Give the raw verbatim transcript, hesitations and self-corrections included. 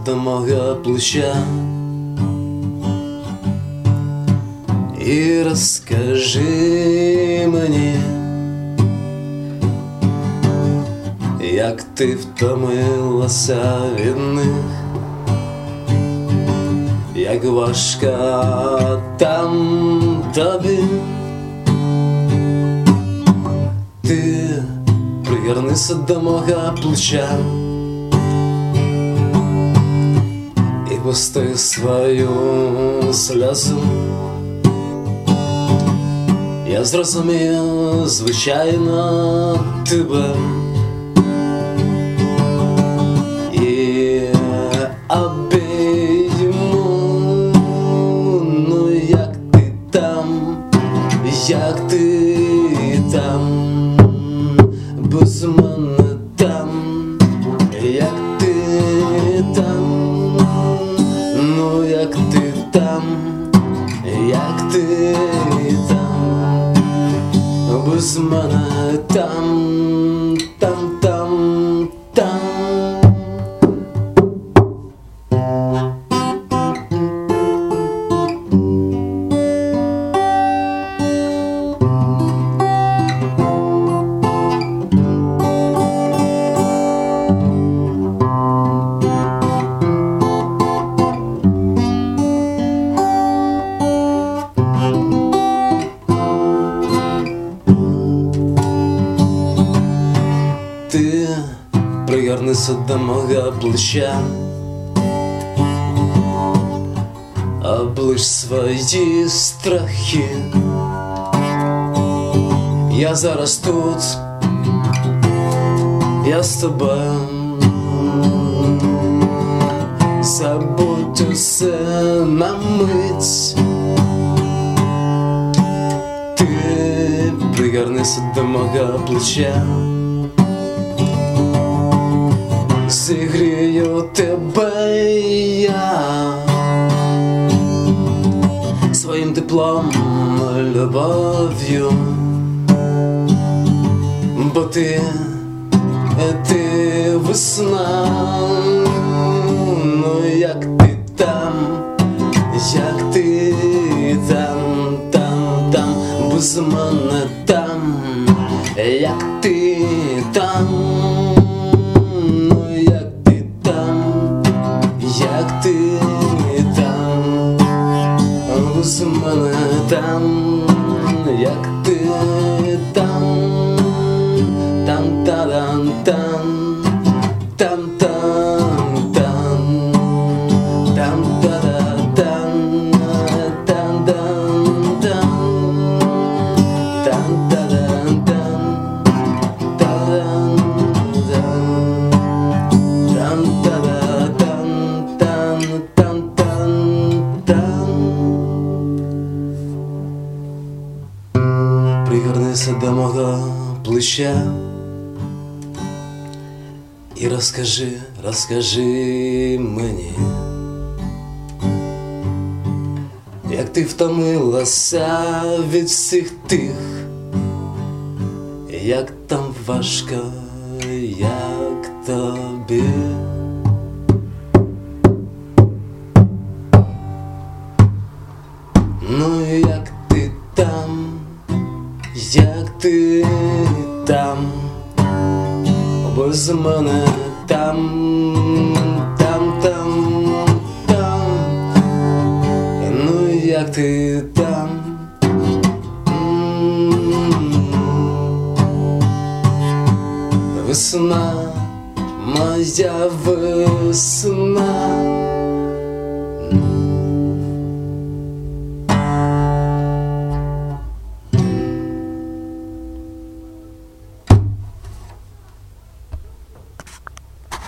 до мого плеча і розкажи мені, як ти втомилася від них, як важко там тобі. Ти пригорнися до мого плеча і пусти свою сльозу. Я зрозумів, звичайно, тебе і обійму. Ну як ти там, як ти там, без мене там, як ти там, ну як ти там, як ти там, без мене там, там, там, там. Ти пригорнися до мого плеча, облиш свої страхи. Я зараз тут, я з тобою. Забудь усе на мить. Ти пригорнися до мого плеча, зігрію тебе я своїм теплом, любов'ю, бо ти, ти весна. Ну як ти там, як ти там, там, там, без мене там, як ти там, ну як ти там, як ти там, без мене там, як ти там, там, там, там, там, там, там, там, там, там, там, там, там, пригорнися до мого плеча і розкажи, розкажи мені, як ти втомилася від всіх тих, як там важко, як тобі. Ну як ти там, як ти там, без мене там, там, там, там, ну як ти там, весна, моя весна.